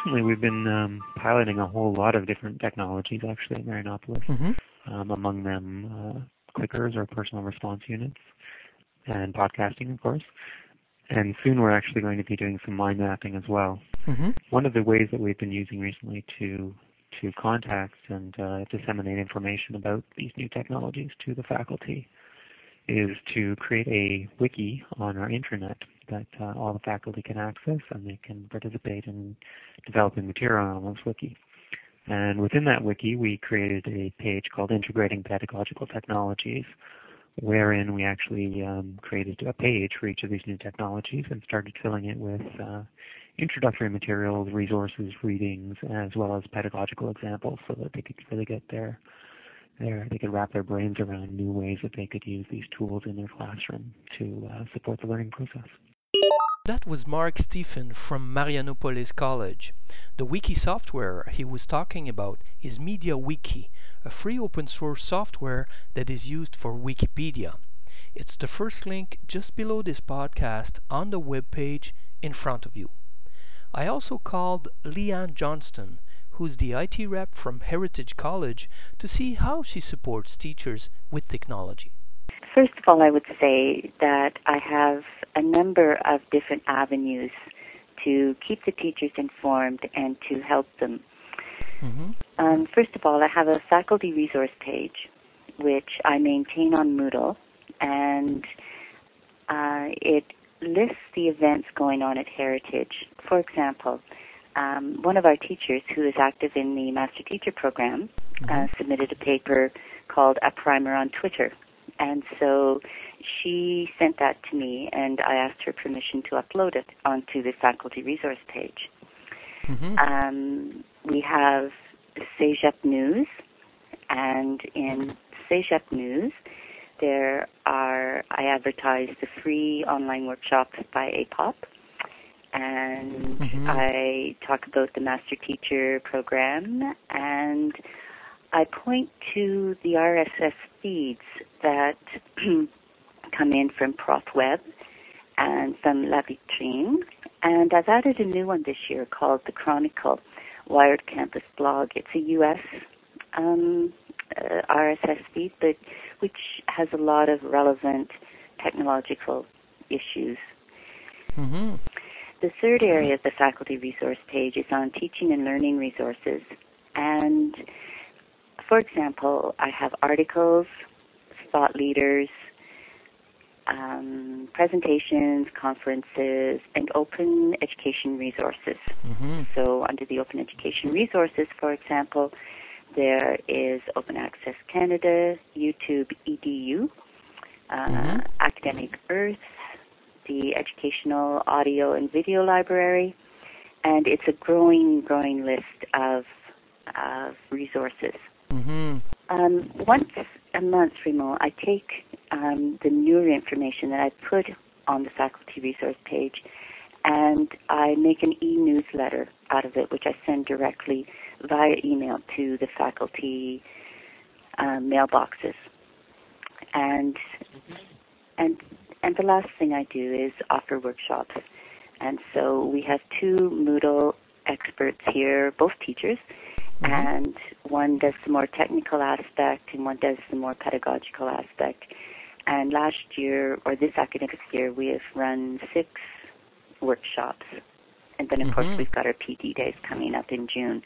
recently we've been piloting a whole lot of different technologies actually at Marianopolis. Mm-hmm. Among them clickers or personal response units and podcasting, of course. And soon we're actually going to be doing some mind mapping as well. Mm-hmm. One of the ways that we've been using recently to contact and disseminate information about these new technologies to the faculty is to create a wiki on our intranet that all the faculty can access, and they can participate in developing material on this wiki. And within that wiki, we created a page called Integrating Pedagogical Technologies, wherein we actually created a page for each of these new technologies and started filling it with introductory materials, resources, readings, as well as pedagogical examples, so that they could really get they could wrap their brains around new ways that they could use these tools in their classroom to support the learning process. That was Mark Stephen from Marianopolis College. The wiki software he was talking about is MediaWiki, a free open source software that is used for Wikipedia. It's the first link just below this podcast on the web page in front of you. I also called Leanne Johnston, who's the IT rep from Heritage College, to see how she supports teachers with technology. First of all, I would say that I have a number of different avenues to keep the teachers informed and to help them. Mm-hmm. First of all, I have a faculty resource page, which I maintain on Moodle, and it lists the events going on at Heritage. For example, one of our teachers who is active in the Master Teacher Program submitted a paper called A Primer on Twitter. And so she sent that to me, and I asked her permission to upload it onto the faculty resource page. Mm-hmm. We have CEGEP News, and in CEGEP News, I advertise the free online workshops by APOP, and I talk about the Master Teacher Program, and I point to the RSS feeds that come in from ProfWeb and from La Vitrine. And I've added a new one this year called The Chronicle, Wired Campus Blog. It's a U.S. RSS feed, but which has a lot of relevant technological issues. Mm-hmm. The third area of the faculty resource page is on teaching and learning resources. And for example, I have articles, thought leaders, presentations, conferences, and open education resources. Mm-hmm. So under the open education resources, for example, there is Open Access Canada, YouTube EDU, Academic Earth, the Educational Audio and Video Library, and it's a growing list of resources. Mm-hmm. Once a month, Raymond, I take the newer information that I put on the faculty resource page, and I make an e-newsletter out of it, which I send directly via email to the faculty mailboxes. And the last thing I do is offer workshops. And so we have two Moodle experts here, both teachers, and one does the more technical aspect and one does the more pedagogical aspect. And last year, or this academic year, we have run 6 workshops. And then, of course, we've got our PD days coming up in June,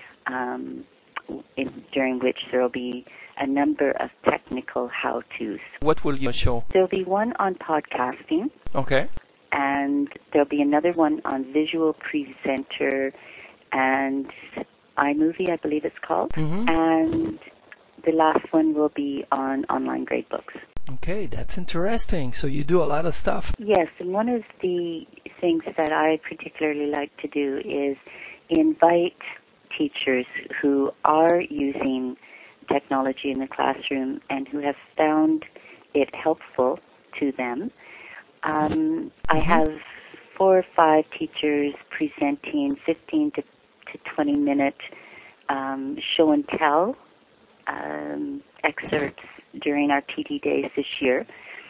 during which there will be a number of technical how-tos. What will you show? There will be one on podcasting. Okay. And there will be another one on visual presenter and iMovie, I believe it's called. And the last one will be on online gradebooks. Okay, that's interesting. So you do a lot of stuff. Yes, and one of the things that I particularly like to do is invite teachers who are using technology in the classroom and who have found it helpful to them. I have 4 or 5 teachers presenting 15 to 20-minute show and tell excerpts during our PD days this year.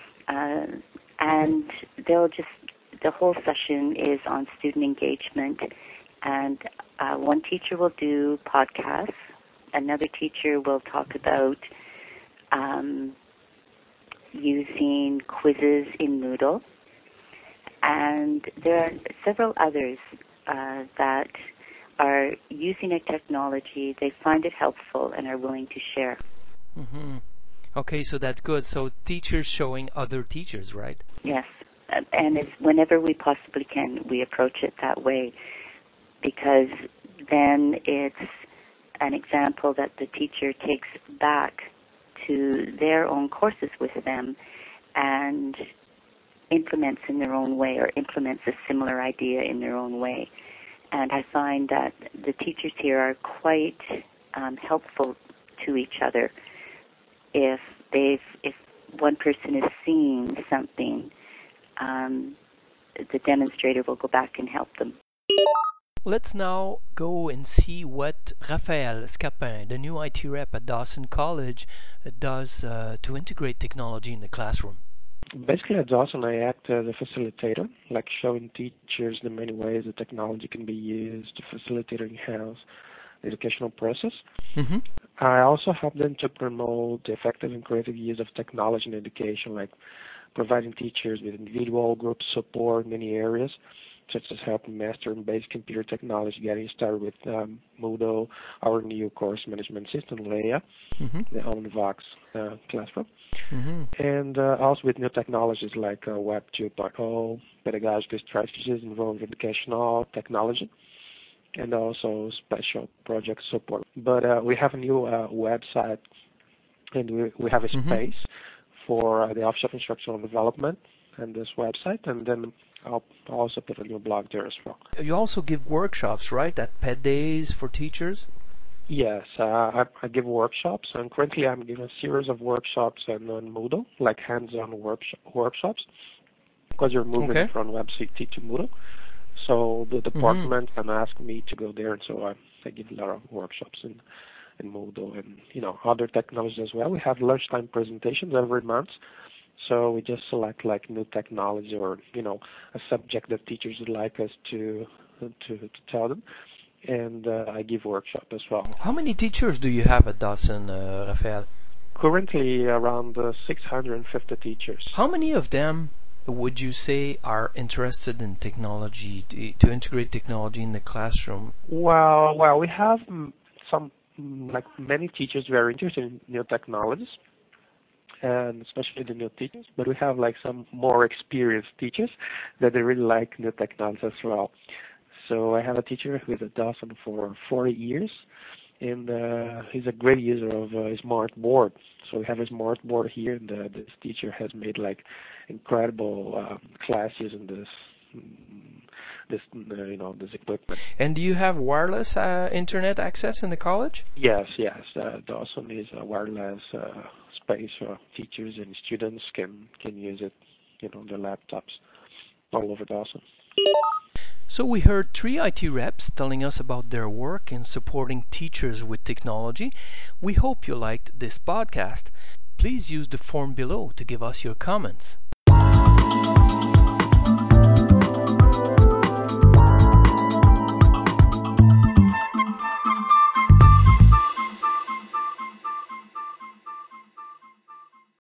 And the whole session is on student engagement, and one teacher will do podcasts. Another teacher will talk about using quizzes in Moodle. And there are several others that are using a technology, they find it helpful and are willing to share. Mm-hmm. Okay, so that's good. So teachers showing other teachers, right? Yes, and it's whenever we possibly can, we approach it that way, because then it's an example that the teacher takes back to their own courses with them and implements in their own way, or implements a similar idea in their own way. And I find that the teachers here are quite helpful to each other. If one person is seeing something, the demonstrator will go back and help them. Let's now go and see what Raphaël Scapin, the new IT rep at Dawson College, does to integrate technology in the classroom. Basically, at Dawson, I act as a facilitator, like showing teachers the many ways that technology can be used to facilitate in-house educational process. Mm-hmm. I also help them to promote the effective and creative use of technology in education, like providing teachers with individual group support in many areas, such as helping master basic computer technology, getting started with Moodle, our new course management system, Leia, Mm-hmm. the OwnVox classroom, Mm-hmm. and also with new technologies like Web 2.0, pedagogical strategies involving educational technology, and also special project support. But we have a new website, and we have a Mm-hmm. space for the Office of Instructional Development and this website, and then I'll also put a new blog there as well. You also give workshops, right, at Pet Days for teachers? Yes, I give workshops, and currently I'm giving a series of workshops on Moodle, like hands-on workshops, because you're moving from WebCT to Moodle. So the department can ask me to go there, and so I give a lot of workshops in Moodle and other technologies as well. We have lunchtime presentations every month, so we just select like new technology or a subject that teachers would like us to tell them, and I give workshop as well. How many teachers do you have at Dawson, Raphaël? Currently around 650 teachers. How many of them would you say are interested in technology, to integrate technology in the classroom? Well, we have some, like many teachers very interested in new technologies, and especially the new teachers, but we have like some more experienced teachers that they really like new technologies as well. So I have a teacher who is at Dawson for 40 years, and he's a great user of a smart board. So we have a smart board here, and this teacher has made like incredible class using this equipment. And do you have wireless internet access in the college? Yes. Dawson is a wireless space where teachers and students can use it, their laptops all over Dawson. So we heard 3 IT reps telling us about their work in supporting teachers with technology. We hope you liked this podcast. Please use the form below to give us your comments.